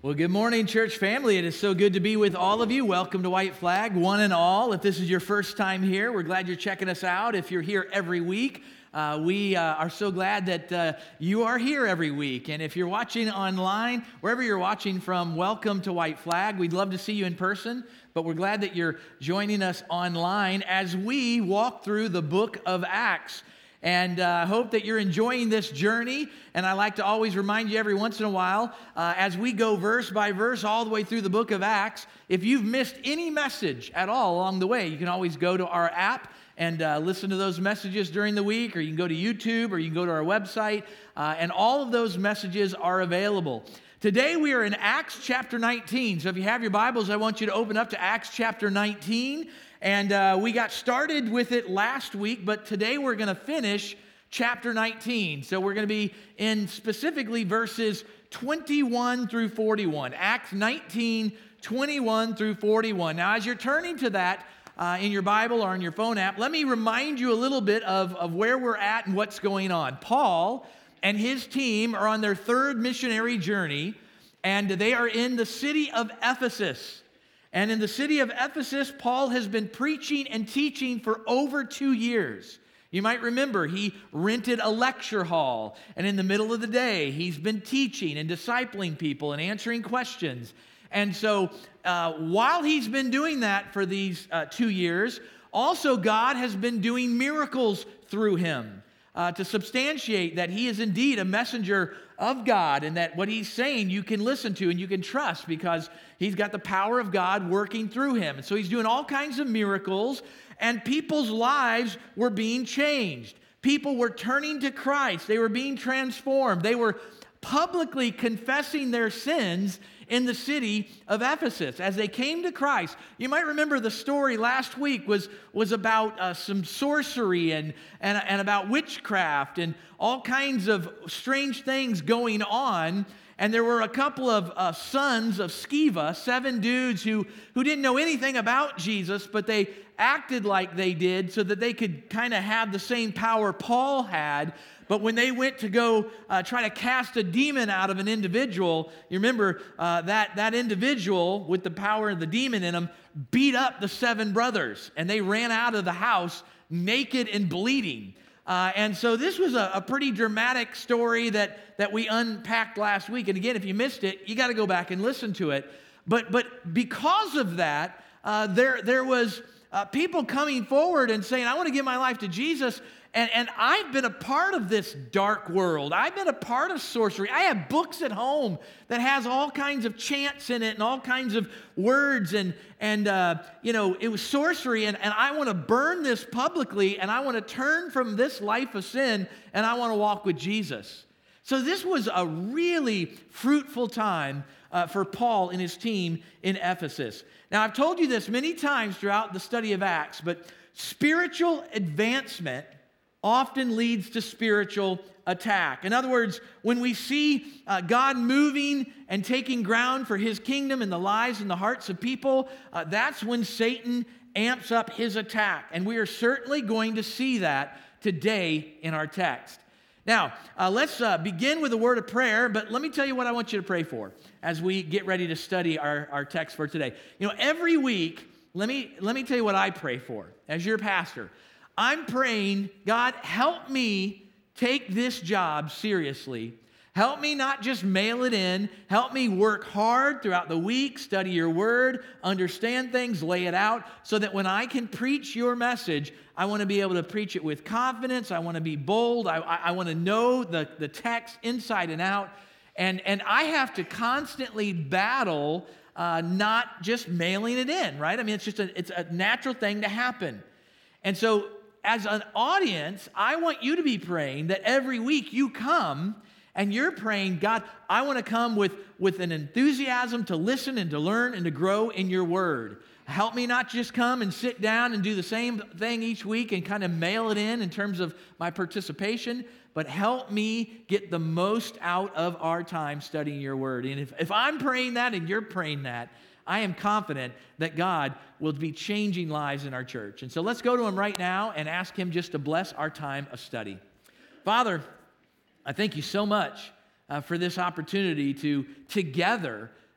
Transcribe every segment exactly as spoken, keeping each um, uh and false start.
Well, good morning, church family. It is so good to be with all of you. Welcome to White Flag, one and all. If this is your first time here, we're glad you're checking us out. If you're here every week, uh, we uh, are so glad that uh, you are here every week. And if you're watching online, wherever you're watching from, welcome to White Flag. We'd love to see you in person, but we're glad that you're joining us online as we walk through the book of Acts. And I uh, hope that you're enjoying this journey. And I like to always remind you every once in a while, uh, as we go verse by verse all the way through the book of Acts, if you've missed any message at all along the way, you can always go to our app and uh, listen to those messages during the week, or you can go to YouTube, or you can go to our website, uh, and all of those messages are available. Today we are in Acts chapter nineteen. So if you have your Bibles, I want you to open up to Acts chapter nineteen. And uh, we got started with it last week, but today we're going to finish chapter nineteen. So we're going to be in specifically verses twenty-one through forty-one. Acts nineteen, twenty-one through forty-one. Now, as you're turning to that uh, in your Bible or on your phone app, let me remind you a little bit of, of where we're at and what's going on. Paul and his team are on their third missionary journey, and they are in the city of Ephesus. And in the city of Ephesus, Paul has been preaching and teaching for over two years. You might remember he rented a lecture hall, and in the middle of the day, he's been teaching and discipling people and answering questions. And so uh, while he's been doing that for these uh, two years, also God has been doing miracles through him uh, to substantiate that he is indeed a messenger of God, and that what he's saying you can listen to and you can trust because he's got the power of God working through him. And so he's doing all kinds of miracles, and people's lives were being changed. People were turning to Christ. They were being transformed. They were publicly confessing their sins in the city of Ephesus as they came to Christ. You might remember the story last week was, was about uh, some sorcery and, and, and about witchcraft and all kinds of strange things going on. And there were a couple of uh, sons of Sceva, seven dudes who, who didn't know anything about Jesus, but they acted like they did so that they could kind of have the same power Paul had. But when they went to go uh, try to cast a demon out of an individual, you remember uh, that, that individual with the power of the demon in him beat up the seven brothers, and they ran out of the house naked and bleeding. Uh, and so this was a, a pretty dramatic story that, that we unpacked last week. And again, if you missed it, you got to go back and listen to it. But, but because of that, uh, there, there was uh, people coming forward and saying, I want to give my life to Jesus. And, and I've been a part of this dark world. I've been a part of sorcery. I have books at home that has all kinds of chants in it and all kinds of words. And, and uh, you know, it was sorcery. And, and I want to burn this publicly. And I want to turn from this life of sin. And I want to walk with Jesus. So this was a really fruitful time uh, for Paul and his team in Ephesus. Now, I've told you this many times throughout the study of Acts, but spiritual advancement often leads to spiritual attack. In other words, when we see uh, God moving and taking ground for his kingdom in the lives and the hearts of people, uh, that's when Satan amps up his attack. And we are certainly going to see that today in our text. Now, uh, let's uh, begin with a word of prayer, but let me tell you what I want you to pray for as we get ready to study our, our text for today. You know, every week, let me, let me tell you what I pray for as your pastor. I'm praying, God, help me take this job seriously. Help me not just mail it in. Help me work hard throughout the week, study your word, understand things, lay it out, so that when I can preach your message, I want to be able to preach it with confidence. I want to be bold. I, I, I want to know the, the text inside and out. And, and I have to constantly battle uh, not just mailing it in, right? I mean, it's just a, it's a natural thing to happen. And so as an audience, I want you to be praying that every week you come and you're praying, God, I want to come with, with an enthusiasm to listen and to learn and to grow in your word. Help me not just come and sit down and do the same thing each week and kind of mail it in in terms of my participation, but help me get the most out of our time studying your word. And if, if I'm praying that and you're praying that, I am confident that God will be changing lives in our church. And so let's go to him right now and ask him just to bless our time of study. Father, I thank you so much uh, for this opportunity to together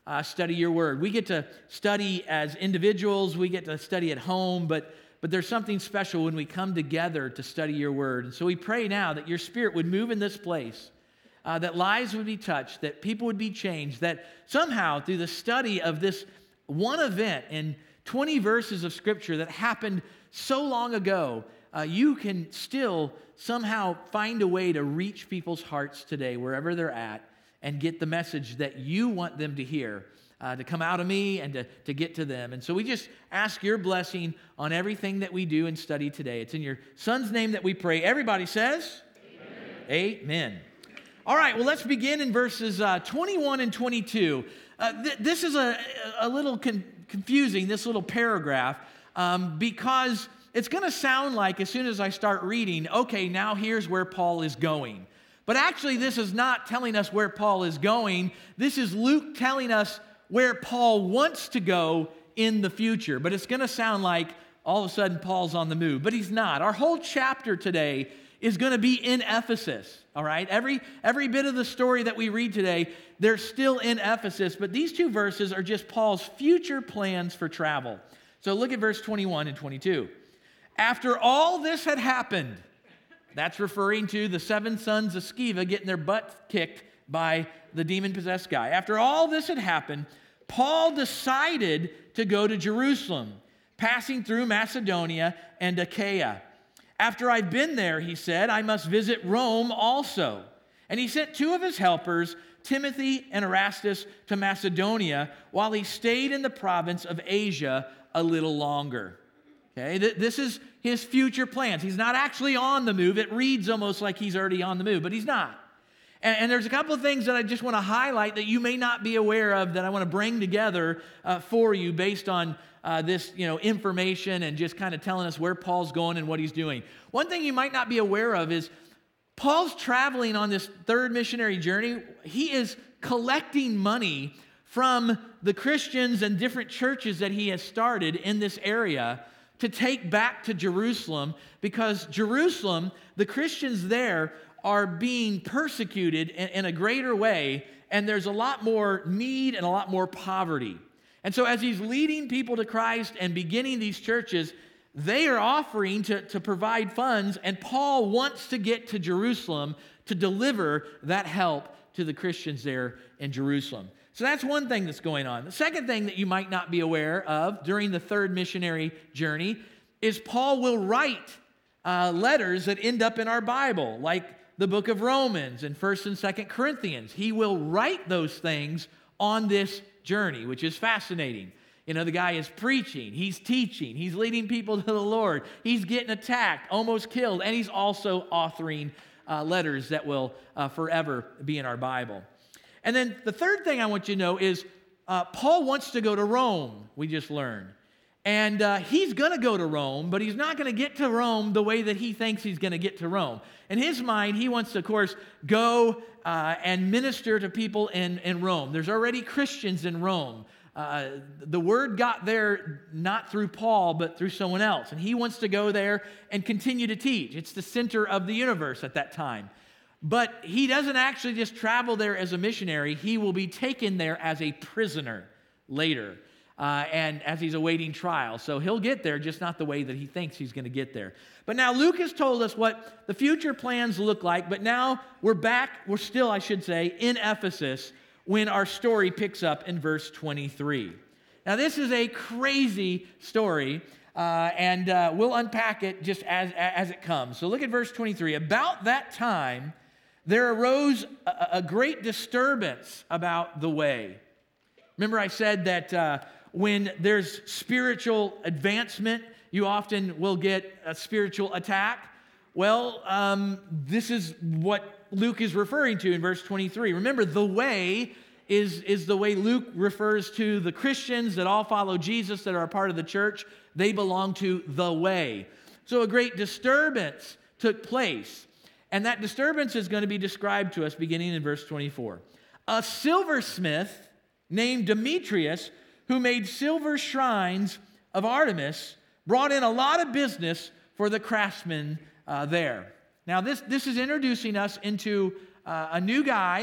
uh, study your word. We get to study as individuals, we get to study at home, but, but there's something special when we come together to study your word. And so we pray now that your Spirit would move in this place, uh, that lives would be touched, that people would be changed, that somehow through the study of this one event in twenty verses of Scripture that happened so long ago, uh, you can still somehow find a way to reach people's hearts today, wherever they're at, and get the message that you want them to hear, uh, to come out of me and to, to get to them. And so we just ask your blessing on everything that we do and study today. It's in your Son's name that we pray. Everybody says, Amen. Amen. All right, well, let's begin in verses uh, twenty-one and twenty-two. Uh, th- this is a, a little con- confusing, this little paragraph, um, because it's going to sound like as soon as I start reading, okay, now here's where Paul is going. But actually, this is not telling us where Paul is going. This is Luke telling us where Paul wants to go in the future. But it's going to sound like all of a sudden Paul's on the move. But he's not. Our whole chapter today is going to be in Ephesus, all right? Every, every bit of the story that we read today, they're still in Ephesus. But these two verses are just Paul's future plans for travel. So look at verse twenty-one and twenty-two. After all this had happened, that's referring to the seven sons of Sceva getting their butt kicked by the demon-possessed guy. After all this had happened, Paul decided to go to Jerusalem, passing through Macedonia and Achaia. After I've been there, he said, I must visit Rome also. And he sent two of his helpers, Timothy and Erastus, to Macedonia, while he stayed in the province of Asia a little longer. Okay, this is his future plans. He's not actually on the move. It reads almost like he's already on the move, but he's not. And, and there's a couple of things that I just want to highlight that you may not be aware of that I want to bring together uh, for you based on uh, this, you know, information and just kind of telling us where Paul's going and what he's doing. One thing you might not be aware of is Paul's traveling on this third missionary journey. He is collecting money from the Christians and different churches that he has started in this area to take back to Jerusalem, because Jerusalem, the Christians there are being persecuted in, in a greater way, and there's a lot more need and a lot more poverty. And so as he's leading people to Christ and beginning these churches, they are offering to, to provide funds, and Paul wants to get to Jerusalem to deliver that help to the Christians there in Jerusalem. So that's one thing that's going on. The second thing that you might not be aware of during the third missionary journey is Paul will write uh, letters that end up in our Bible, like the book of Romans and First and Second Corinthians. He will write those things on this journey, which is fascinating. You know, the guy is preaching, he's teaching, he's leading people to the Lord, he's getting attacked, almost killed, and he's also authoring uh, letters that will uh, forever be in our Bible. And then the third thing I want you to know is uh, Paul wants to go to Rome, we just learned. And uh, he's going to go to Rome, but he's not going to get to Rome the way that he thinks he's going to get to Rome. In his mind, he wants to, of course, go uh, and minister to people in, in Rome. There's already Christians in Rome. Uh, the word got there not through Paul, but through someone else. And he wants to go there and continue to teach. It's the center of the universe at that time. But he doesn't actually just travel there as a missionary. He will be taken there as a prisoner later, uh, and as he's awaiting trial. So he'll get there, just not the way that he thinks he's going to get there. But now Luke has told us what the future plans look like, but now we're back, we're still, I should say, in Ephesus when our story picks up in verse twenty-three. Now this is a crazy story, uh, and uh, we'll unpack it just as, as it comes. So look at verse twenty-three. About that time, there arose a, a great disturbance about the way. Remember I said that uh, when there's spiritual advancement, you often will get a spiritual attack. Well, um, this is what Luke is referring to in verse twenty-three. Remember, the way is, is the way Luke refers to the Christians that all follow Jesus, that are a part of the church. They belong to the way. So a great disturbance took place. And that disturbance is going to be described to us beginning in verse twenty-four. A silversmith named Demetrius, who made silver shrines of Artemis, brought in a lot of business for the craftsmen uh, there. Now, this, this is introducing us into uh, a new guy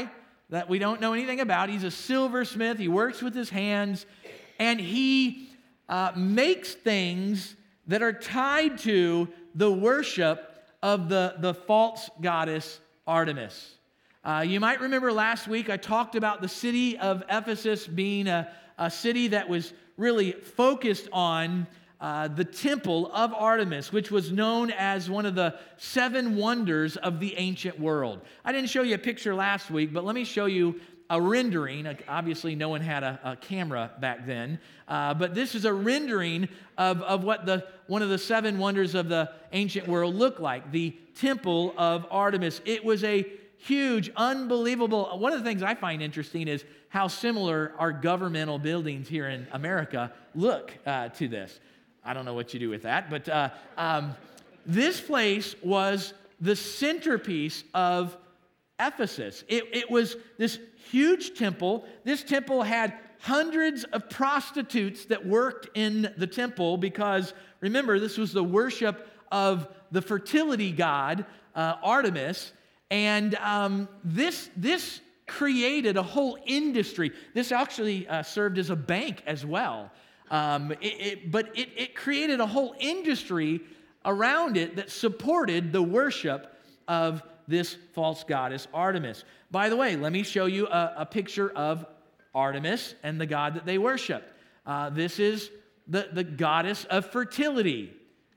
that we don't know anything about. He's a silversmith. He works with his hands, and he uh, makes things that are tied to the worship of the, the false goddess Artemis. Uh, you might remember last week I talked about the city of Ephesus being a, a city that was really focused on uh, the temple of Artemis, which was known as one of the seven wonders of the ancient world. I didn't show you a picture last week, but let me show you a rendering. Obviously, no one had a, a camera back then, uh, but this is a rendering of, of what the one of the seven wonders of the ancient world looked like, the temple of Artemis. It was a huge, unbelievable. One of the things I find interesting is how similar our governmental buildings here in America look uh, to this. I don't know what you do with that, but uh, um, this place was the centerpiece of Ephesus. It, it was this huge temple. This temple had hundreds of prostitutes that worked in the temple because, remember, this was the worship of the fertility god, uh, Artemis. And um, this, this created a whole industry. This actually uh, served as a bank as well. Um, it, it, but it, it created a whole industry around it that supported the worship of this false goddess Artemis. By the way, let me show you a, a picture of Artemis and the god that they worship. Uh, this is the, the goddess of fertility.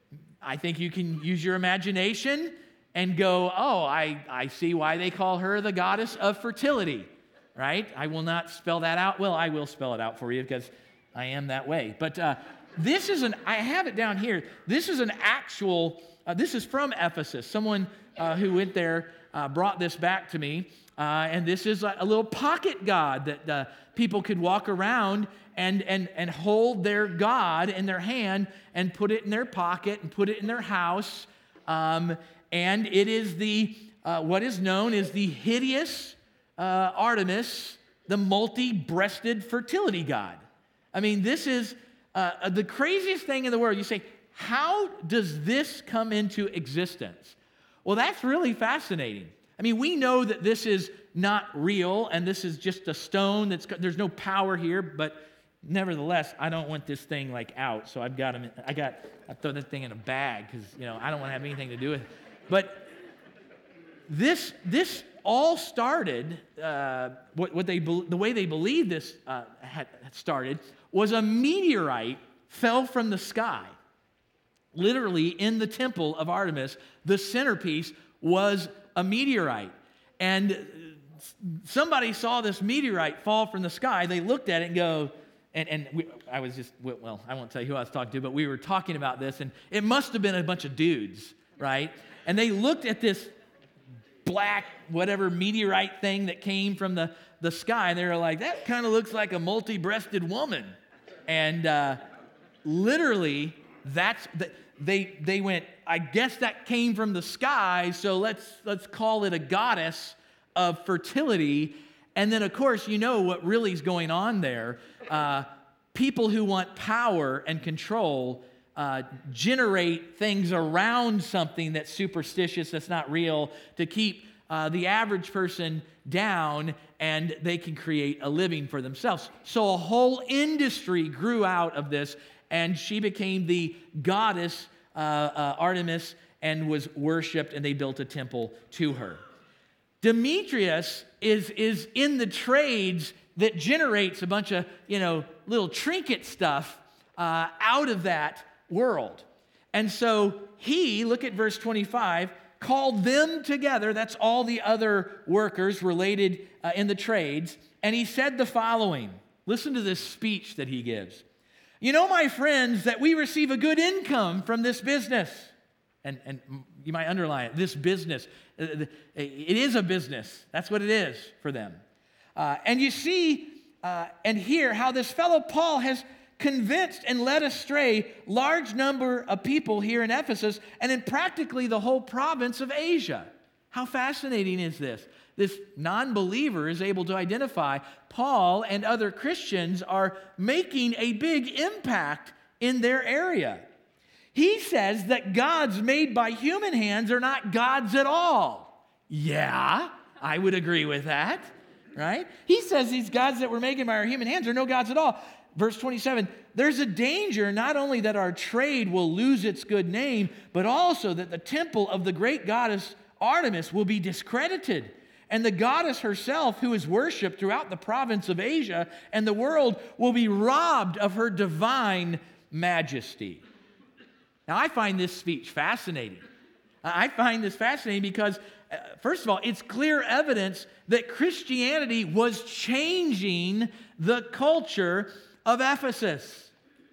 I think you can use your imagination and go, oh, I, I see why they call her the goddess of fertility, right? I will not spell that out. Well, I will spell it out for you because I am that way. But uh, this is an, I have it down here. This is an actual, uh, this is from Ephesus. Someone uh, who went there uh, brought this back to me. Uh, and this is a, a little pocket god that uh, people could walk around and, and, and hold their god in their hand and put it in their pocket and put it in their house. Um, and it is the, uh, what is known as the hideous uh, Artemis, the multi-breasted fertility god. I mean, this is uh, the craziest thing in the world. You say, how does this come into existence? Well, that's really fascinating. I mean, we know that this is not real, and this is just a stone. That's there's no power here, but nevertheless, I don't want this thing like out. So I've got them. I got. I throw this thing in a bag because you know I don't want to have anything to do with it. But this this all started. Uh, what what they the way they believe this uh, had started was a meteorite fell from the sky. Literally in the temple of Artemis, the centerpiece was a meteorite. And somebody saw this meteorite fall from the sky. They looked at it and go, and, and we, I was just, well, I won't tell you who I was talking to, but we were talking about this, and it must have been a bunch of dudes, right? And they looked at this black, whatever meteorite thing that came from the, the sky, and they were like, that kind of looks like a multi-breasted woman. And uh, literally, that's, the, they, they went, I guess that came from the sky, so let's, let's call it a goddess of fertility. And then, of course, you know what really is going on there. Uh, people who want power and control uh, generate things around something that's superstitious, that's not real, to keep uh, the average person down, and they can create a living for themselves. So a whole industry grew out of this, and she became the goddess uh, uh, Artemis and was worshipped, and they built a temple to her. Demetrius is, is in the trades that generates a bunch of, you know, little trinket stuff uh, out of that world. And so he, look at verse twenty-five, called them together, that's all the other workers related uh, in the trades, and he said the following. Listen to this speech that he gives. You know, my friends, that we receive a good income from this business. And, and you might underline it, this business. It is a business. That's what it is for them. Uh, and you see uh, and hear how this fellow Paul has convinced and led astray large number of people here in Ephesus and in practically the whole province of Asia. How fascinating is this? This non-believer is able to identify Paul and other Christians are making a big impact in their area. He says that gods made by human hands are not gods at all. Yeah, I would agree with that, right? He says these gods that were made by our human hands are no gods at all. Verse twenty-seven, there's a danger not only that our trade will lose its good name, but also that the temple of the great goddess Artemis will be discredited. And the goddess herself, who is worshipped throughout the province of Asia and the world, will be robbed of her divine majesty. Now, I find this speech fascinating. I find this fascinating because, uh, first of all, it's clear evidence that Christianity was changing the culture of Ephesus.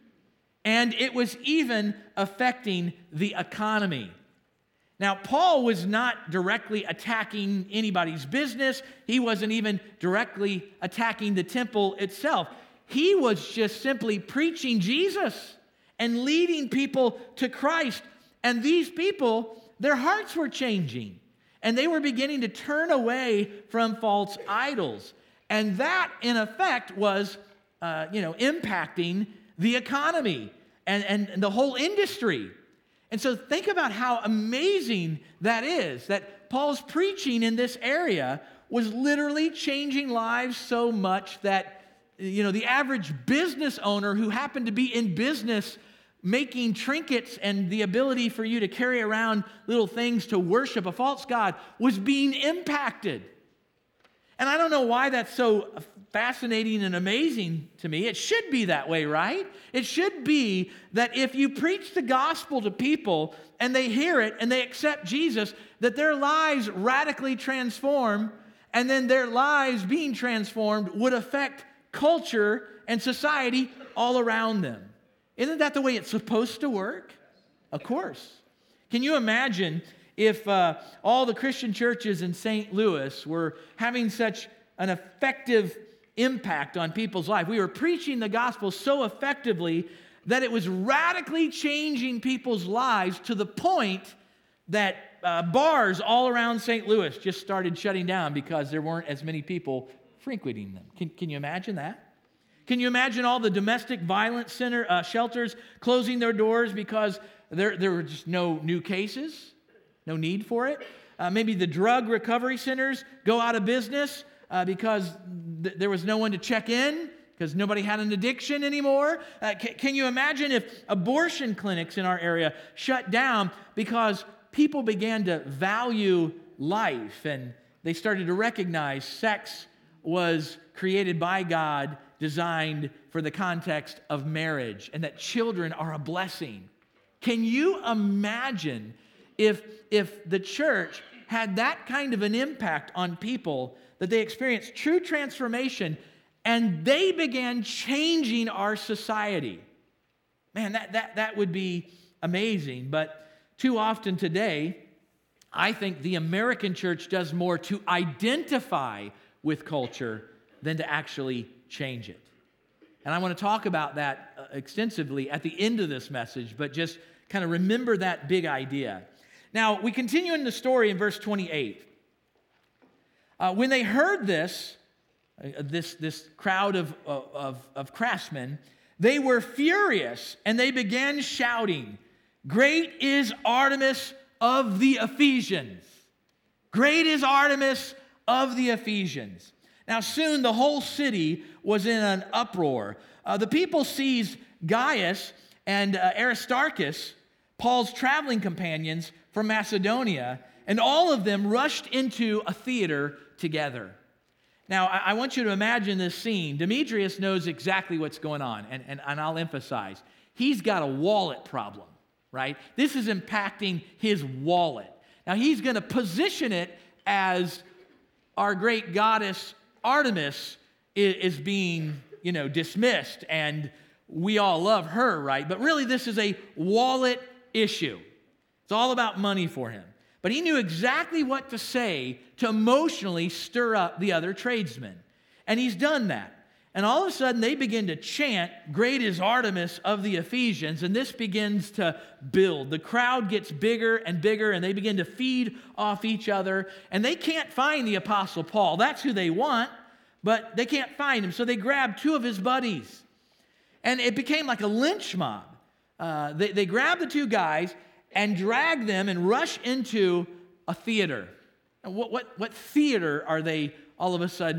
And it was even affecting the economy. Now, Paul was not directly attacking anybody's business. He wasn't even directly attacking the temple itself. He was just simply preaching Jesus and leading people to Christ. And these people, their hearts were changing. And they were beginning to turn away from false idols. And that, in effect, was, uh, you know, impacting the economy and, and, and the whole industry. And so think about how amazing that is, that Paul's preaching in this area was literally changing lives so much that, you know, the average business owner who happened to be in business making trinkets and the ability for you to carry around little things to worship a false god was being impacted. And I don't know why that's so fascinating and amazing to me. It should be that way, right? It should be that if you preach the gospel to people and they hear it and they accept Jesus, that their lives radically transform, and then their lives being transformed would affect culture and society all around them. Isn't that the way it's supposed to work? Of course. Can you imagine if uh, all the Christian churches in Saint Louis were having such an effective impact on people's life? We were preaching the gospel so effectively that it was radically changing people's lives to the point that uh, bars all around Saint Louis just started shutting down because there weren't as many people frequenting them. Can, can you imagine that? Can you imagine all the domestic violence center uh, shelters closing their doors because there, there were just no new cases? No need for it. Uh, maybe the drug recovery centers go out of business uh, because th- there was no one to check in because nobody had an addiction anymore. Uh, c- can you imagine if abortion clinics in our area shut down because people began to value life and they started to recognize sex was created by God, designed for the context of marriage, and that children are a blessing? Can you imagine If, if the church had that kind of an impact on people, that they experienced true transformation and they began changing our society? Man, that, that, that would be amazing. But too often today, I think the American church does more to identify with culture than to actually change it. And I want to talk about that extensively at the end of this message, but just kind of remember that big idea. Now, we continue in the story in verse twenty-eight. Uh, when they heard this, uh, this, this crowd of, of, of craftsmen, they were furious and they began shouting, "Great is Artemis of the Ephesians! Great is Artemis of the Ephesians!" Now, soon the whole city was in an uproar. Uh, the people seized Gaius and uh, Aristarchus, Paul's traveling companions from Macedonia, and all of them rushed into a theater together. Now, I, I want you to imagine this scene. Demetrius knows exactly what's going on, and, and, and I'll emphasize, he's got a wallet problem, right? This is impacting his wallet. Now, he's going to position it as our great goddess Artemis is, is being, you know, dismissed, and we all love her, right? But really, this is a wallet issue. It's all about money for him. But he knew exactly what to say to emotionally stir up the other tradesmen. And he's done that. And all of a sudden, they begin to chant, "Great is Artemis of the Ephesians," and this begins to build. The crowd gets bigger and bigger, and they begin to feed off each other. And they can't find the Apostle Paul. That's who they want, but they can't find him. So they grab two of his buddies. And it became like a lynch mob. Uh, they, they grab the two guys and drag them and rush into a theater. And what, what, what theater are they all of a sudden,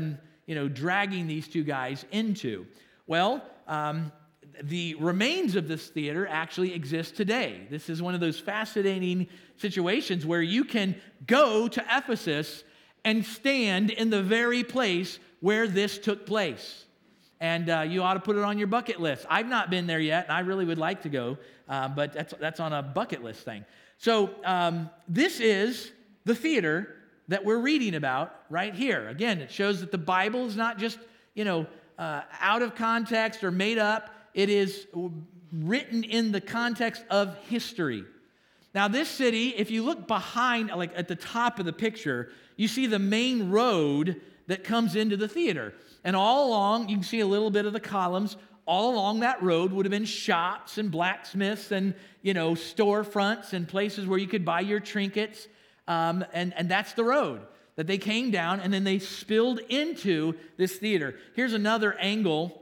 you know, dragging these two guys into? Well, um, the remains of this theater actually exist today. This is one of those fascinating situations where you can go to Ephesus and stand in the very place where this took place. And uh, you ought to put it on your bucket list. I've not been there yet, and I really would like to go, uh, but that's, that's on a bucket list thing. So um, this is the theater that we're reading about right here. Again, it shows that the Bible is not just, you know, uh, out of context or made up. It is written in the context of history. Now, this city, if you look behind, like at the top of the picture, you see the main road that comes into the theater. And all along, you can see a little bit of the columns. All along that road would have been shops and blacksmiths and, you know, storefronts and places where you could buy your trinkets. Um, and, and that's the road that they came down, and then they spilled into this theater. Here's another angle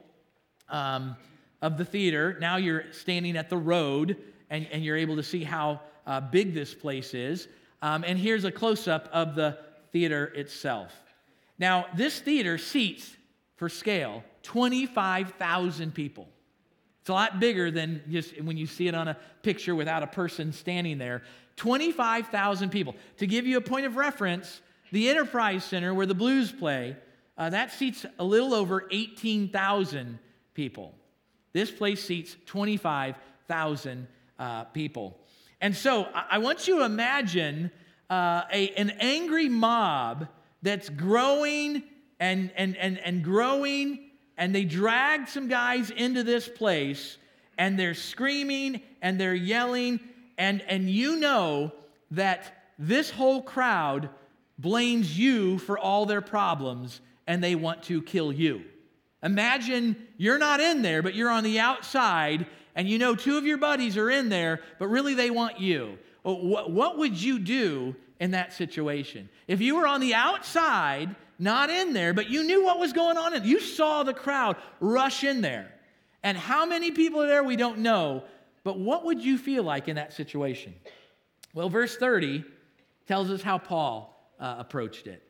um, of the theater. Now you're standing at the road, and, and you're able to see how uh, big this place is. Um, and here's a close-up of the theater itself. Now, this theater seats, for scale, twenty-five thousand people. It's a lot bigger than just when you see it on a picture without a person standing there. twenty-five thousand people. To give you a point of reference, the Enterprise Center, where the Blues play, uh, that seats a little over eighteen thousand people. This place seats twenty-five thousand uh, people. And so I, I want you to imagine uh, a, an angry mob that's growing and, and, and, and growing, and they dragged some guys into this place, and they're screaming and they're yelling, and, and you know that this whole crowd blames you for all their problems, and they want to kill you. Imagine you're not in there, but you're on the outside, and you know two of your buddies are in there, but really they want you. What, what would you do in that situation? If you were on the outside, not in there, but you knew what was going on, and you saw the crowd rush in there. And how many people are there, we don't know, but what would you feel like in that situation? Well, verse thirty tells us how Paul uh, approached it.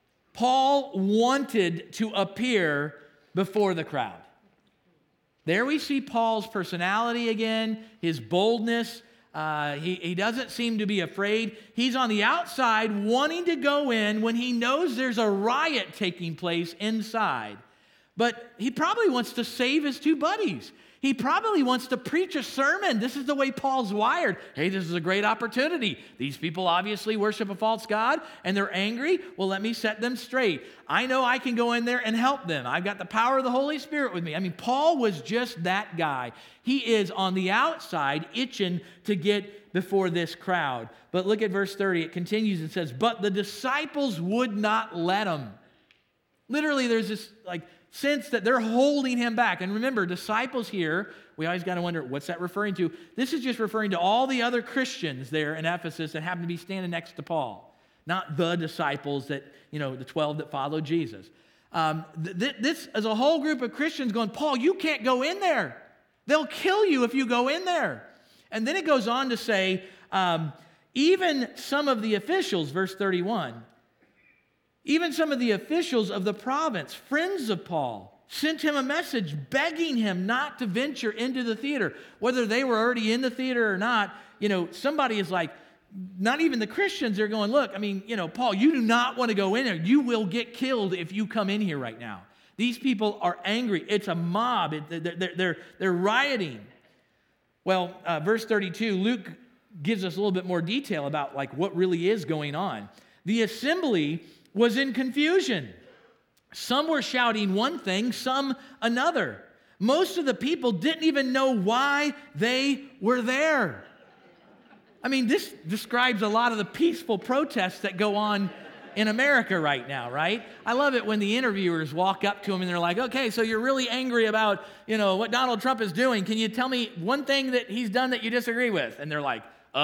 Paul wanted to appear before the crowd. There we see Paul's personality again, his boldness. Uh, he, he doesn't seem to be afraid. He's on the outside wanting to go in when he knows there's a riot taking place inside. But he probably wants to save his two buddies. He probably wants to preach a sermon. This is the way Paul's wired. Hey, this is a great opportunity. These people obviously worship a false god, and they're angry. Well, let me set them straight. I know I can go in there and help them. I've got the power of the Holy Spirit with me. I mean, Paul was just that guy. He is on the outside itching to get before this crowd. But look at verse thirty. It continues and says, but the disciples would not let him. Literally, there's this like sense that they're holding him back. And remember, disciples here, we always got to wonder, what's that referring to? This is just referring to all the other Christians there in Ephesus that happen to be standing next to Paul. Not the disciples that, you know, the twelve that followed Jesus. Um, th- th- this is a whole group of Christians going, Paul, you can't go in there. They'll kill you if you go in there. And then it goes on to say, um, even some of the officials, verse thirty-one, even some of the officials of the province, friends of Paul, sent him a message begging him not to venture into the theater. Whether they were already in the theater or not, you know, somebody is like, not even the Christians, they're going, look, I mean, you know, Paul, you do not want to go in there. You will get killed if you come in here right now. These people are angry. It's a mob. It, they're, they're, they're rioting. Well, uh, verse thirty-two, Luke gives us a little bit more detail about like what really is going on. The assembly was in confusion. Some were shouting one thing, some another. Most of the people didn't even know why they were there. I mean, this describes a lot of the peaceful protests that go on in America right now, right? I love it when the interviewers walk up to them and they're like, okay, so you're really angry about, you know, what Donald Trump is doing. Can you tell me one thing that he's done that you disagree with? And they're like, uh,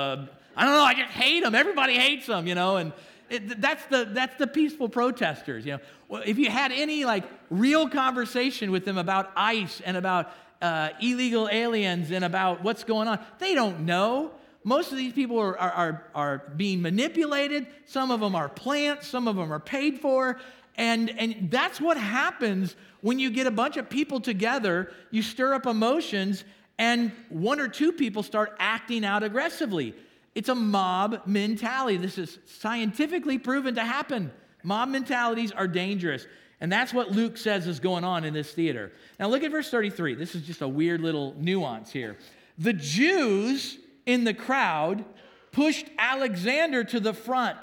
I don't know, I just hate him. Everybody hates him, you know, and It, that's the that's the peaceful protesters, you know. Well, if you had any like real conversation with them about ICE and about uh, illegal aliens and about what's going on, they don't know. Most of these people are, are are are being manipulated. Some of them are plants. Some of them are paid for, And, and that's what happens when you get a bunch of people together, you stir up emotions, and one or two people start acting out aggressively. It's a mob mentality. This is scientifically proven to happen. Mob mentalities are dangerous. And that's what Luke says is going on in this theater. Now look at verse thirty-three. This is just a weird little nuance here. The Jews in the crowd pushed Alexander to the front,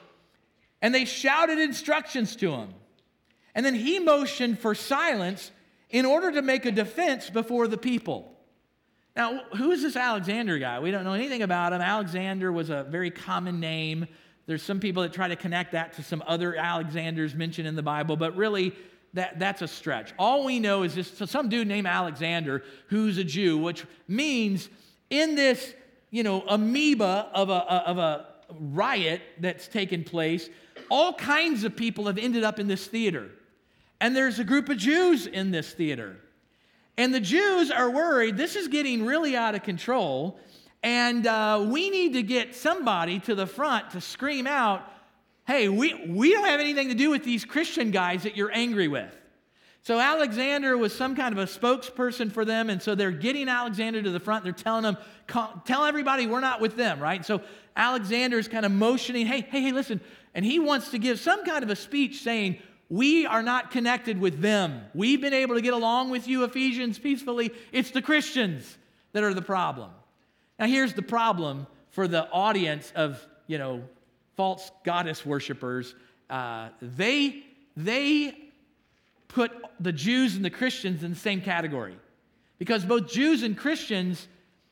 and they shouted instructions to him. And then he motioned for silence in order to make a defense before the people. Now, who is this Alexander guy? We don't know anything about him. Alexander was a very common name. There's some people that try to connect that to some other Alexanders mentioned in the Bible, but really, that, that's a stretch. All we know is just some dude named Alexander who's a Jew, which means in this, you know, amoeba of a, of a riot that's taken place, all kinds of people have ended up in this theater. And there's a group of Jews in this theater. And the Jews are worried this is getting really out of control, and uh, we need to get somebody to the front to scream out, hey, we, we don't have anything to do with these Christian guys that you're angry with. So Alexander was some kind of a spokesperson for them, and so they're getting Alexander to the front. They're telling them, tell everybody we're not with them, right? So Alexander's kind of motioning, hey, hey, hey, listen. And he wants to give some kind of a speech saying, we are not connected with them. We've been able to get along with you, Ephesians, peacefully. It's the Christians that are the problem. Now, here's the problem for the audience of, you know, false goddess worshipers. Uh, they, they put the Jews and the Christians in the same category because both Jews and Christians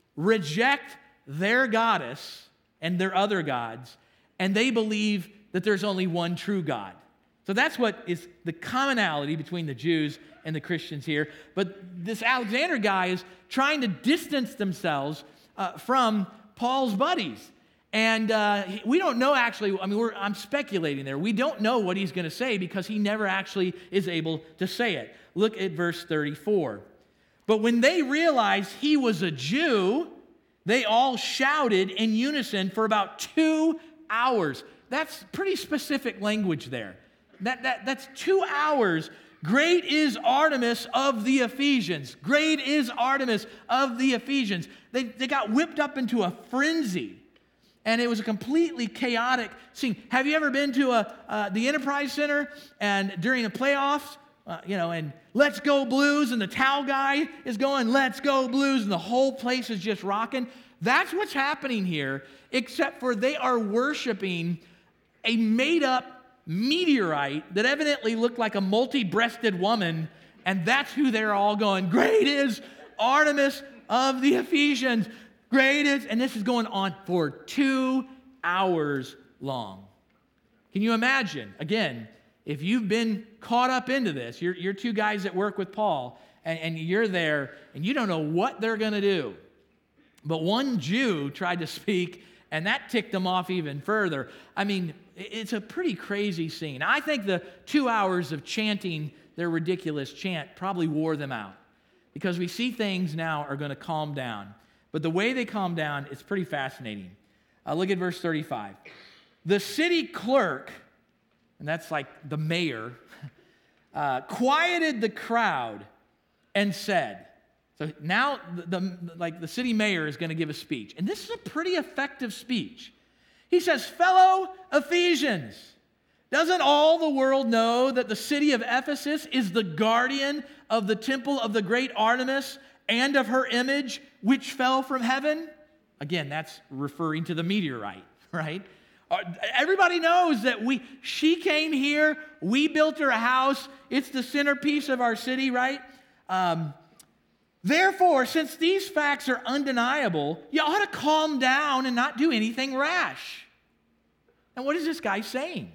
reject their goddess and their other gods, and they believe that there's only one true God. So that's what is the commonality between the Jews and the Christians here. But this Alexander guy is trying to distance themselves uh, from Paul's buddies. And uh, we don't know actually, I mean, we're, I'm speculating there. We don't know what he's going to say because he never actually is able to say it. Look at verse thirty-four. But when they realized he was a Jew, they all shouted in unison for about two hours. That's pretty specific language there. That, that, that's two hours. Great is Artemis of the Ephesians. Great is Artemis of the Ephesians. They, they got whipped up into a frenzy. And it was a completely chaotic scene. Have you ever been to a, uh, the Enterprise Center and during the playoffs, uh, you know, and let's go Blues, and the towel guy is going, let's go Blues, and the whole place is just rocking? That's what's happening here, except for they are worshiping a made-up meteorite that evidently looked like a multi-breasted woman, and that's who they're all going, great is Artemis of the Ephesians. Great is, and this is going on for two hours long. Can you imagine, again, if you've been caught up into this, you're, you're two guys that work with Paul, and, and you're there, and you don't know what they're going to do. But one Jew tried to speak, and that ticked them off even further. I mean, it's a pretty crazy scene. I think the two hours of chanting their ridiculous chant probably wore them out because we see things now are going to calm down. But the way they calm down is pretty fascinating. Uh, look at verse thirty-five. The city clerk, and that's like the mayor, uh, quieted the crowd and said, so now the, the, like the city mayor is going to give a speech. And this is a pretty effective speech. He says, fellow Ephesians, doesn't all the world know that the city of Ephesus is the guardian of the temple of the great Artemis and of her image, which fell from heaven? Again, that's referring to the meteorite, right? Everybody knows that we she came here, we built her a house, it's the centerpiece of our city, right? Um, Therefore, since these facts are undeniable, you ought to calm down and not do anything rash. And what is this guy saying?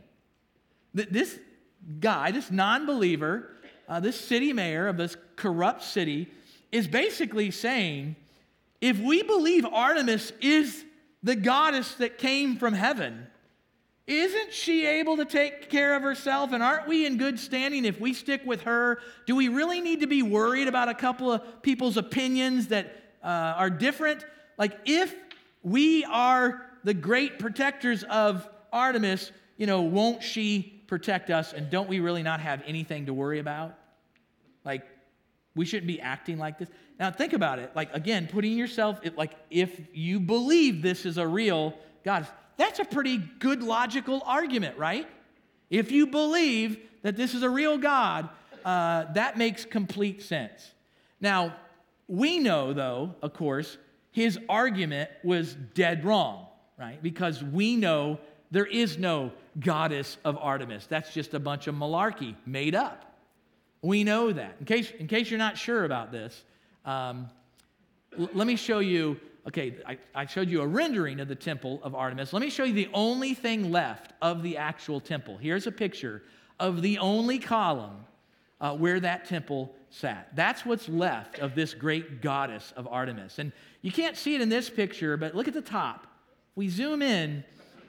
This guy, this non-believer, uh, this city mayor of this corrupt city, is basically saying, if we believe Artemis is the goddess that came from heaven, isn't she able to take care of herself? And aren't we in good standing if we stick with her? Do we really need to be worried about a couple of people's opinions that uh, are different? Like, if we are the great protectors of Artemis, you know, won't she protect us, and don't we really not have anything to worry about? Like, we shouldn't be acting like this. Now, think about it. Like, again, putting yourself, like, if you believe this is a real God, that's a pretty good logical argument, right? If you believe that this is a real God, uh, that makes complete sense. Now, we know, though, of course, his argument was dead wrong, right? Because we know there is no goddess of Artemis. That's just a bunch of malarkey made up. We know that. In case, in case you're not sure about this, um, l- let me show you, okay, I, I showed you a rendering of the temple of Artemis. Let me show you the only thing left of the actual temple. Here's a picture of the only column uh, where that temple sat. That's what's left of this great goddess of Artemis. And you can't see it in this picture, but look at the top. We zoom in.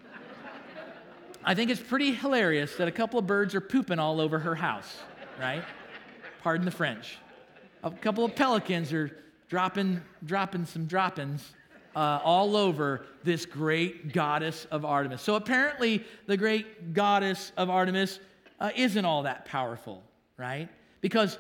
I think it's pretty hilarious that a couple of birds are pooping all over her house, right? Pardon the French. A couple of pelicans are dropping, dropping some droppings uh, all over this great goddess of Artemis. So apparently, the great goddess of Artemis uh, isn't all that powerful, right? Because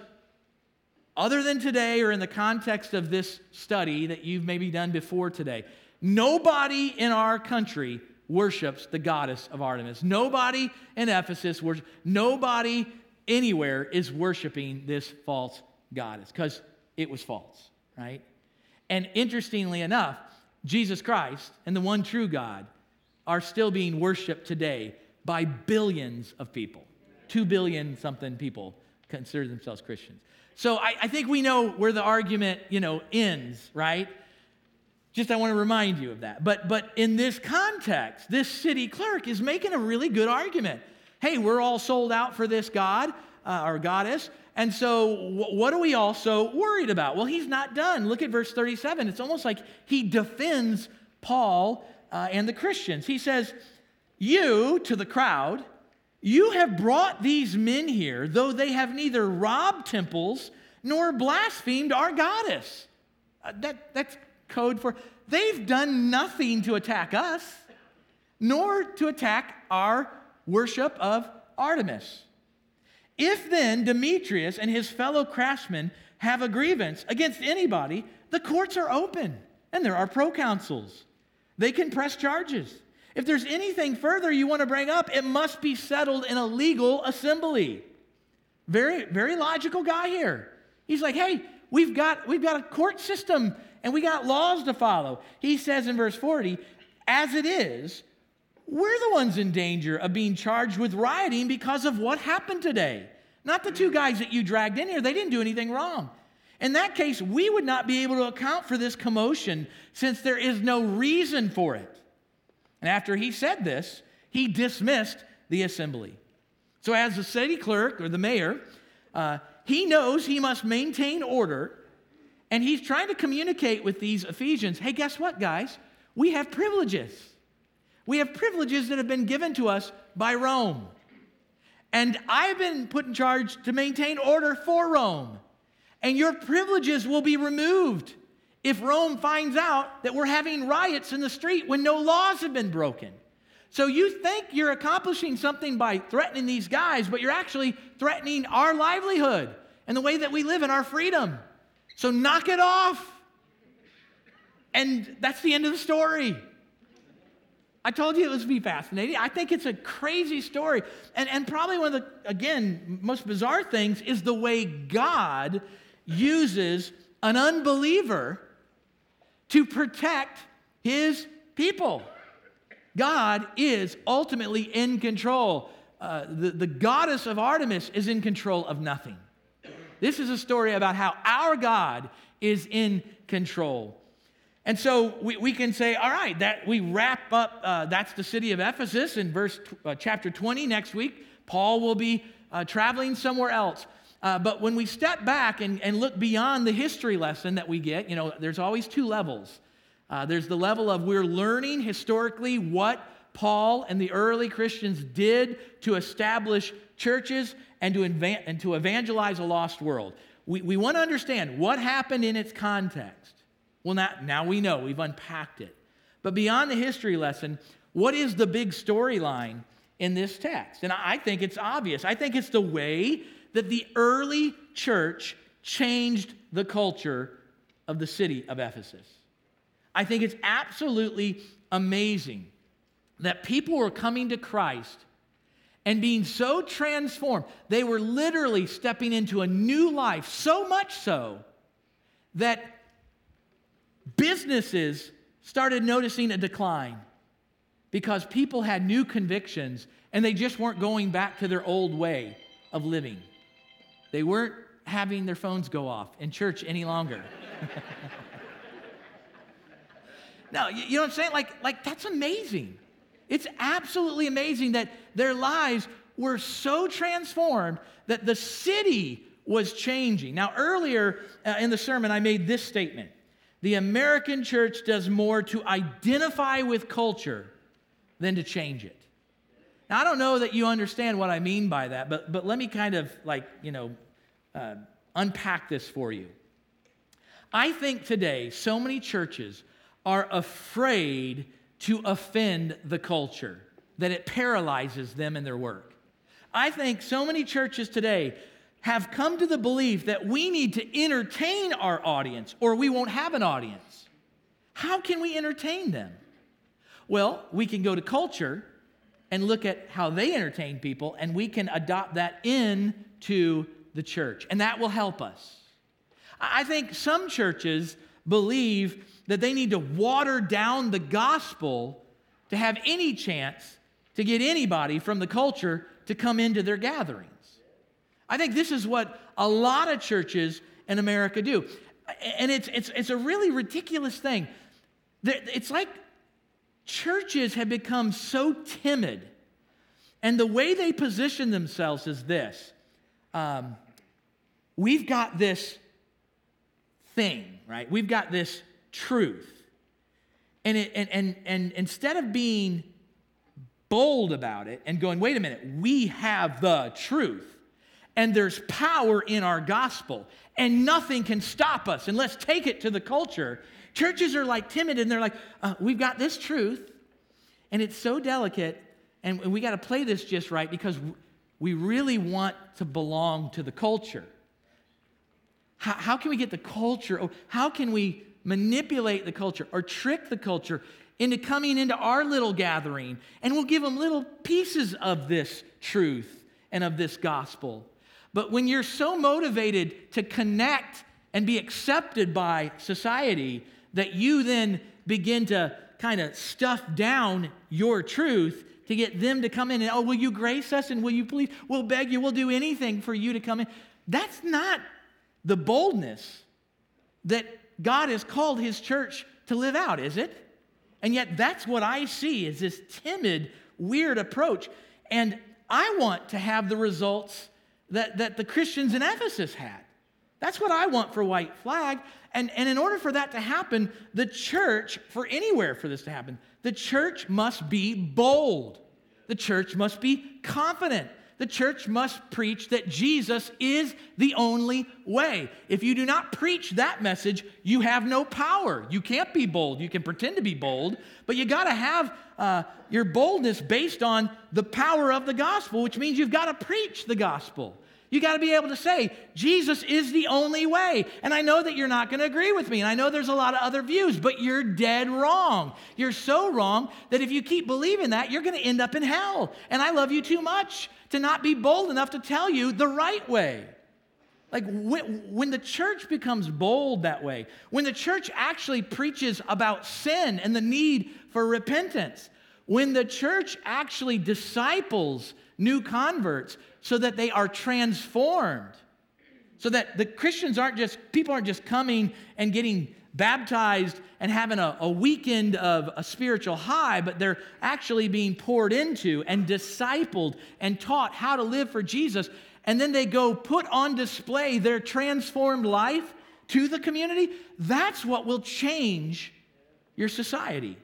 other than today, or in the context of this study that you've maybe done before today, nobody in our country worships the goddess of Artemis. Nobody in Ephesus worships. Nobody anywhere is worshiping this false goddess because it was false, right? And interestingly enough, Jesus Christ and the one true God are still being worshiped today by billions of people. Two billion something people consider themselves Christians. So I, I think we know where the argument, you know, ends, right? Just I want to remind you of that. But, but in this context, this city clerk is making a really good argument. Hey, we're all sold out for this God, uh, or goddess, and so w- what are we also worried about? Well, he's not done. Look at verse thirty-seven. It's almost like he defends Paul uh, and the Christians. He says, you, to the crowd, you have brought these men here, though they have neither robbed temples nor blasphemed our goddess. Uh, that, that's code for, they've done nothing to attack us, nor to attack our worship of Artemis. If then Demetrius and his fellow craftsmen have a grievance against anybody, the courts are open and there are proconsuls. They can press charges. If there's anything further you want to bring up, it must be settled in a legal assembly. Very, very logical guy here. He's like, hey, we've got, we've got a court system and we got laws to follow. He says in verse forty, as it is, we're the ones in danger of being charged with rioting because of what happened today. Not the two guys that you dragged in here. They didn't do anything wrong. In that case, we would not be able to account for this commotion since there is no reason for it. And after he said this, he dismissed the assembly. So as the city clerk or the mayor, uh, he knows he must maintain order, and he's trying to communicate with these Ephesians, hey, guess what, guys? We have privileges. We have privileges that have been given to us by Rome. And I've been put in charge to maintain order for Rome. And your privileges will be removed if Rome finds out that we're having riots in the street when no laws have been broken. So you think you're accomplishing something by threatening these guys, but you're actually threatening our livelihood and the way that we live and our freedom. So knock it off. And that's the end of the story. I told you it was be fascinating. I think it's a crazy story. And, and probably one of the, again, most bizarre things is the way God uses an unbeliever to protect his people. God is ultimately in control. Uh, the, the goddess of Artemis is in control of nothing. This is a story about how our God is in control. And so we, we can say, all right, that we wrap up, uh, that's the city of Ephesus in verse uh, chapter twenty. Next week, Paul will be uh, traveling somewhere else. Uh, but when we step back and, and look beyond the history lesson that we get, you know, there's always two levels. Uh, there's the level of we're learning historically what Paul and the early Christians did to establish churches and to, inva- and to evangelize a lost world. We, we want to understand what happened in its context. Well, now, now we know. We've unpacked it. But beyond the history lesson, what is the big storyline in this text. And I think it's obvious. I think it's the way that the early church changed the culture of the city of Ephesus. I think it's absolutely amazing that people were coming to Christ and being so transformed. They were literally stepping into a new life, so much so that businesses started noticing a decline because people had new convictions and they just weren't going back to their old way of living. They weren't having their phones go off in church any longer. No, you know what I'm saying? Like, like that's amazing. It's absolutely amazing that their lives were so transformed that the city was changing. Now, earlier uh, in the sermon, I made this statement. The American church does more to identify with culture than to change it. Now, I don't know that you understand what I mean by that, but, but let me kind of like, you know, uh, unpack this for you. I think today so many churches are afraid to offend the culture that it paralyzes them in their work. I think so many churches today have come to the belief that we need to entertain our audience or we won't have an audience. How can we entertain them? Well, we can go to culture and look at how they entertain people, and we can adopt that into the church, and that will help us. I think some churches believe that they need to water down the gospel to have any chance to get anybody from the culture to come into their gatherings. I think this is what a lot of churches in America do. And it's, it's, it's a really ridiculous thing. It's like churches have become so timid. And the way they position themselves is this. Um, we've got this thing, right? We've got this truth. And, it, and, and, and instead of being bold about it and going, wait a minute, we have the truth. And there's power in our gospel, and nothing can stop us. And let's take it to the culture. Churches are like timid, and they're like, uh, we've got this truth, and it's so delicate, and we got to play this just right because we really want to belong to the culture. How, how can we get the culture? Or how can we manipulate the culture or trick the culture into coming into our little gathering? And we'll give them little pieces of this truth and of this gospel. But when you're so motivated to connect and be accepted by society that you then begin to kind of stuff down your truth to get them to come in and, oh, will you grace us and will you please, we'll beg you, we'll do anything for you to come in. That's not the boldness that God has called his church to live out, is it? And yet that's what I see is this timid, weird approach. And I want to have the results that, that the Christians in Ephesus had. That's what I want for White Flag. And, and in order for that to happen, the church, for anywhere for this to happen, the church must be bold. The church must be confident. The church must preach that Jesus is the only way. If you do not preach that message, you have no power. You can't be bold. You can pretend to be bold, but you got to have uh, your boldness based on the power of the gospel, which means you've got to preach the gospel. You got to be able to say, Jesus is the only way. And I know that you're not going to agree with me, and I know there's a lot of other views, but you're dead wrong. You're so wrong that if you keep believing that, you're going to end up in hell. And I love you too much to not be bold enough to tell you the right way. Like when, when the church becomes bold that way, when the church actually preaches about sin and the need for repentance, when the church actually disciples new converts so that they are transformed, so that the Christians aren't just, people aren't just coming and getting baptized and having a, a weekend of a spiritual high, but they're actually being poured into and discipled and taught how to live for Jesus. And then they go put on display their transformed life to the community. That's what will change your society.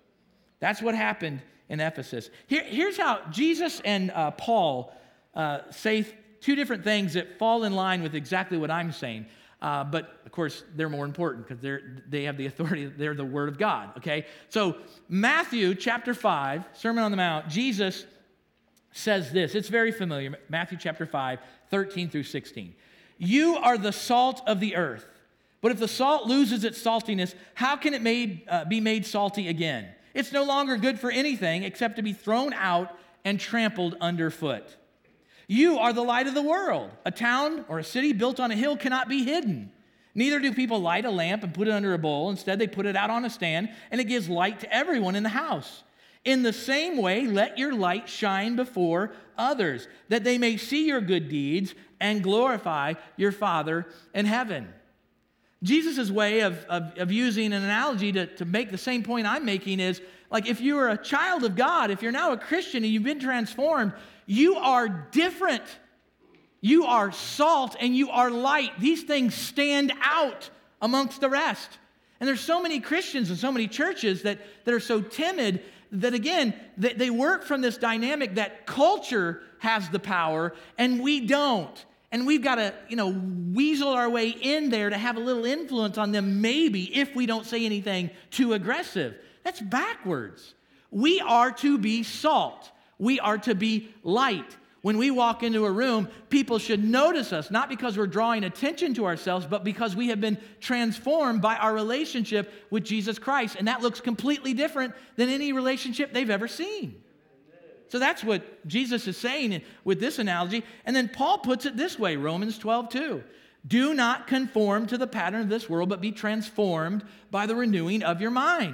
That's what happened in Ephesus. Here, here's how Jesus and uh, Paul uh, say two different things that fall in line with exactly what I'm saying. Uh, but, of course, they're more important because they're they have the authority. They're the Word of God, okay? So Matthew chapter five, Sermon on the Mount, Jesus says this. It's very familiar. Matthew chapter five, thirteen through sixteen. You are the salt of the earth. But if the salt loses its saltiness, how can it made, uh, be made salty again? It's no longer good for anything except to be thrown out and trampled underfoot. You are the light of the world. A town or a city built on a hill cannot be hidden. Neither do people light a lamp and put it under a bowl. Instead, they put it out on a stand, and it gives light to everyone in the house. In the same way, let your light shine before others, that they may see your good deeds and glorify your Father in heaven. Jesus' way of, of, of using an analogy to, to make the same point I'm making is, like, if you are a child of God, if you're now a Christian and you've been transformed, you are different. You are salt and you are light. These things stand out amongst the rest. And there's so many Christians and so many churches that, that are so timid that, again, they, they work from this dynamic that culture has the power and we don't. And we've got to, you know, weasel our way in there to have a little influence on them, maybe, if we don't say anything too aggressive. That's backwards. We are to be salt. We are to be light. When we walk into a room, people should notice us, not because we're drawing attention to ourselves, but because we have been transformed by our relationship with Jesus Christ. And that looks completely different than any relationship they've ever seen. So that's what Jesus is saying with this analogy. And then Paul puts it this way, Romans twelve two. Do not conform to the pattern of this world, but be transformed by the renewing of your mind.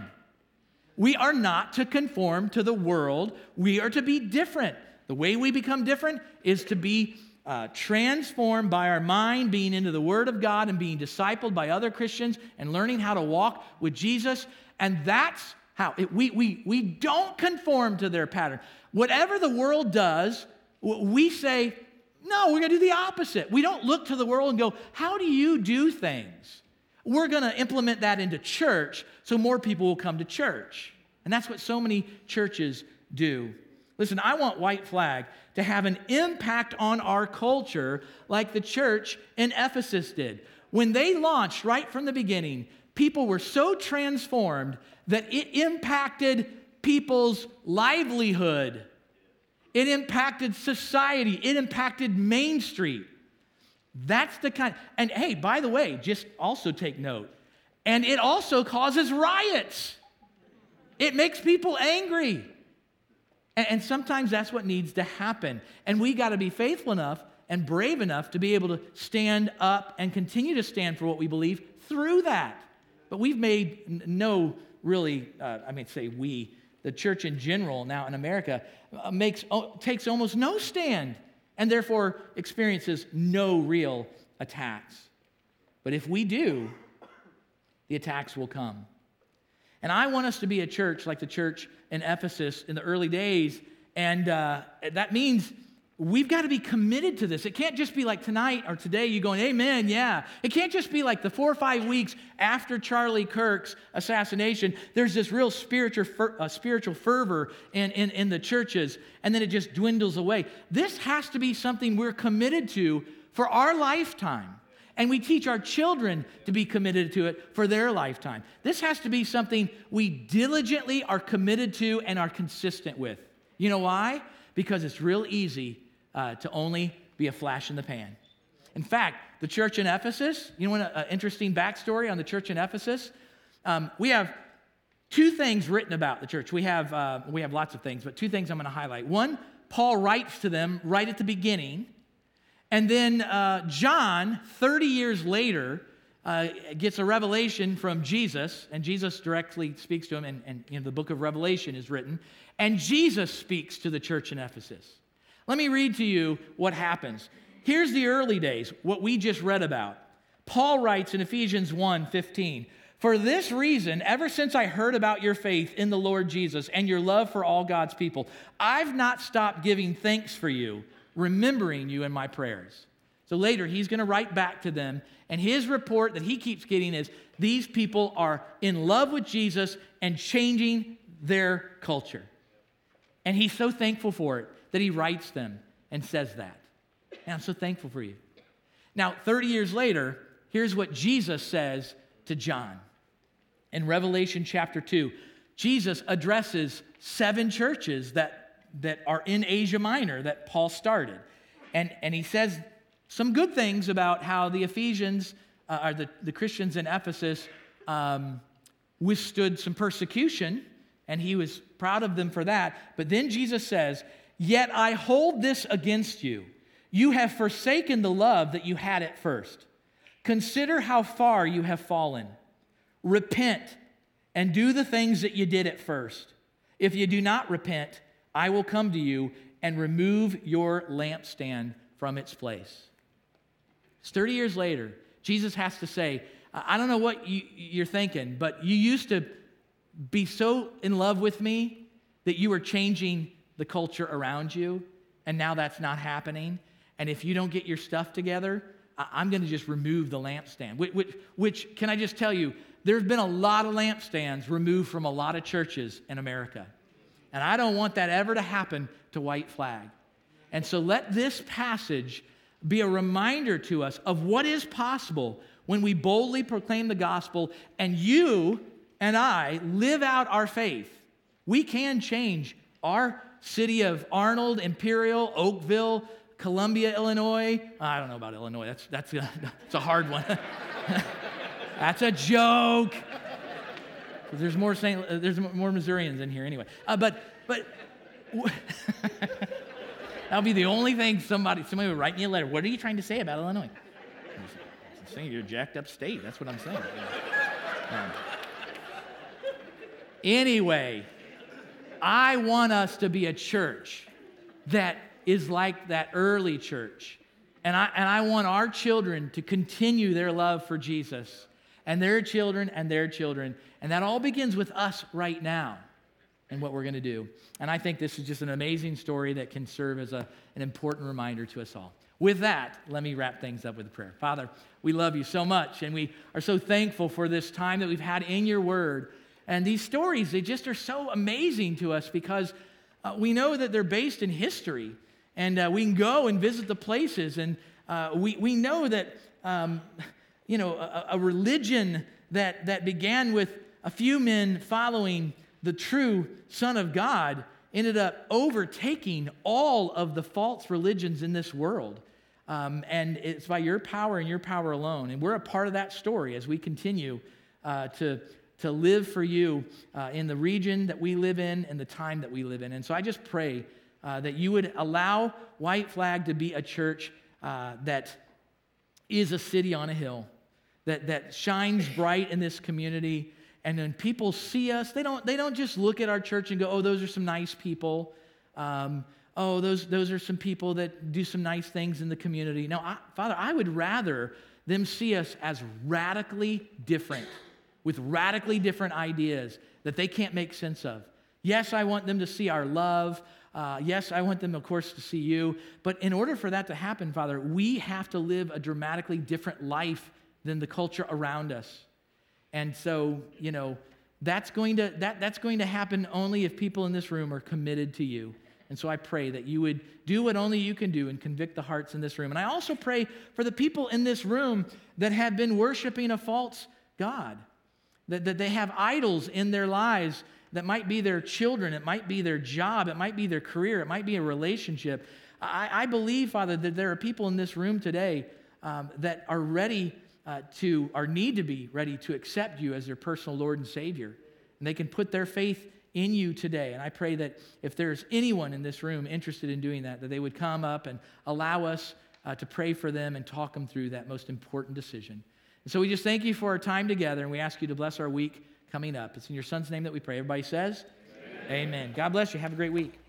We are not to conform to the world. We are to be different. The way we become different is to be uh, transformed by our mind, being into the Word of God and being discipled by other Christians and learning how to walk with Jesus. And that's how it, we, we, we don't conform to their pattern. Whatever the world does, we say, no, we're going to do the opposite. We don't look to the world and go, how do you do things? We're going to implement that into church so more people will come to church. And that's what so many churches do. Listen, I want White Flag to have an impact on our culture like the church in Ephesus did. When they launched right from the beginning, people were so transformed that it impacted people's livelihood. It impacted society. It impacted Main Street. That's the kind. And hey, by the way, just also take note. And it also causes riots. It makes people angry. And, and sometimes that's what needs to happen. And we got to be faithful enough and brave enough to be able to stand up and continue to stand for what we believe through that. But we've made no really, uh, I mean, say we, the church in general now in America, uh, makes oh, takes almost no stand and therefore experiences no real attacks. But if we do, the attacks will come. And I want us to be a church like the church in Ephesus in the early days, and uh, that means we've got to be committed to this. It can't just be like tonight or today you going, amen, yeah. It can't just be like the four or five weeks after Charlie Kirk's assassination, there's this real spiritual fer- uh, spiritual fervor in, in, in the churches, and then it just dwindles away. This has to be something we're committed to for our lifetime. And we teach our children to be committed to it for their lifetime. This has to be something we diligently are committed to and are consistent with. You know why? Because it's real easy uh, to only be a flash in the pan. In fact, the church in Ephesus, you know, an interesting backstory on the church in Ephesus? Um, we have two things written about the church. We have, uh, we have lots of things, but two things I'm going to highlight. One, Paul writes to them right at the beginning. And then uh, John, thirty years later, uh, gets a revelation from Jesus, and Jesus directly speaks to him, and, and you know, the book of Revelation is written, and Jesus speaks to the church in Ephesus. Let me read to you what happens. Here's the early days, what we just read about. Paul writes in Ephesians one fifteen, "For this reason, ever since I heard about your faith in the Lord Jesus and your love for all God's people, I've not stopped giving thanks for you, remembering you in my prayers." So later, he's going to write back to them, and his report that he keeps getting is these people are in love with Jesus and changing their culture. And he's so thankful for it that he writes them and says that. And I'm so thankful for you. Now, thirty years later, here's what Jesus says to John. In Revelation chapter two, Jesus addresses seven churches that that are in Asia Minor that Paul started. And, and he says some good things about how the Ephesians, uh, or the, the Christians in Ephesus, um, withstood some persecution, and he was proud of them for that. But then Jesus says, "Yet I hold this against you. You have forsaken the love that you had at first. Consider how far you have fallen. Repent and do the things that you did at first. If you do not repent, I will come to you and remove your lampstand from its place." It's thirty years later, Jesus has to say, I don't know what you, you're thinking, but you used to be so in love with me that you were changing the culture around you, and now that's not happening. And if you don't get your stuff together, I'm going to just remove the lampstand. Which, which, which, can I just tell you, there's been a lot of lampstands removed from a lot of churches in America. And I don't want that ever to happen to White Flag. And so let this passage be a reminder to us of what is possible when we boldly proclaim the gospel and you and I live out our faith. We can change our city of Arnold, Imperial, Oakville, Columbia, Illinois. I don't know about Illinois. That's, that's, a, that's a hard one. That's a joke. There's more Saint, there's more Missourians in here anyway. Uh, but but that'll be the only thing somebody somebody would write me a letter. What are you trying to say about Illinois? I'm saying you're a jacked up state. That's what I'm saying. Um, anyway, I want us to be a church that is like that early church. And I, and I want our children to continue their love for Jesus, and their children and their children. And that all begins with us right now and what we're going to do. And I think this is just an amazing story that can serve as a, an important reminder to us all. With that, let me wrap things up with a prayer. Father, we love you so much, and we are so thankful for this time that we've had in your word. And these stories, they just are so amazing to us because uh, we know that they're based in history. And uh, we can go and visit the places, and uh, we, we know that, um, you know, a, a religion that, that began with a few men following the true Son of God ended up overtaking all of the false religions in this world. Um, and it's by your power and your power alone. And we're a part of that story as we continue uh, to, to live for you uh, in the region that we live in and the time that we live in. And so I just pray Uh, that you would allow White Flag to be a church uh, that is a city on a hill, that, that shines bright in this community. And when people see us, they don't, they don't just look at our church and go, oh, those are some nice people. Um, oh, those, those are some people that do some nice things in the community. No, I, Father, I would rather them see us as radically different, with radically different ideas that they can't make sense of. Yes, I want them to see our love. Uh, yes, I want them, of course, to see you. But in order for that to happen, Father, we have to live a dramatically different life than the culture around us. And so, you know, that's going to that that's going to happen only if people in this room are committed to you. And so I pray that you would do what only you can do and convict the hearts in this room. And I also pray for the people in this room that have been worshiping a false god, that, that they have idols in their lives. That might be their children, it might be their job, it might be their career, it might be a relationship. I, I believe, Father, that there are people in this room today um, that are ready uh, to, or need to be ready to accept you as their personal Lord and Savior. And they can put their faith in you today. And I pray that if there's anyone in this room interested in doing that, that they would come up and allow us uh, to pray for them and talk them through that most important decision. And so we just thank you for our time together, and we ask you to bless our week coming up. It's in your Son's name that we pray. Everybody says, amen. Amen. God bless you. Have a great week.